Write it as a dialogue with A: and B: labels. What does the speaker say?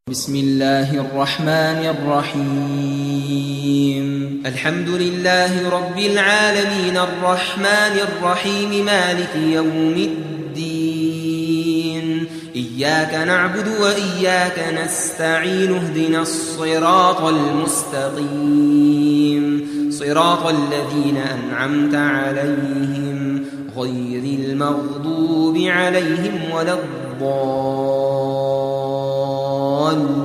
A: بسم الله الرحمن الرحيم الحمد لله رب العالمين الرحمن الرحيم مالك يوم الدين إياك نعبد وإياك نستعين اهدنا الصراط المستقيم صراط الذين أنعمت عليهم غير المغضوب عليهم ولا الضالين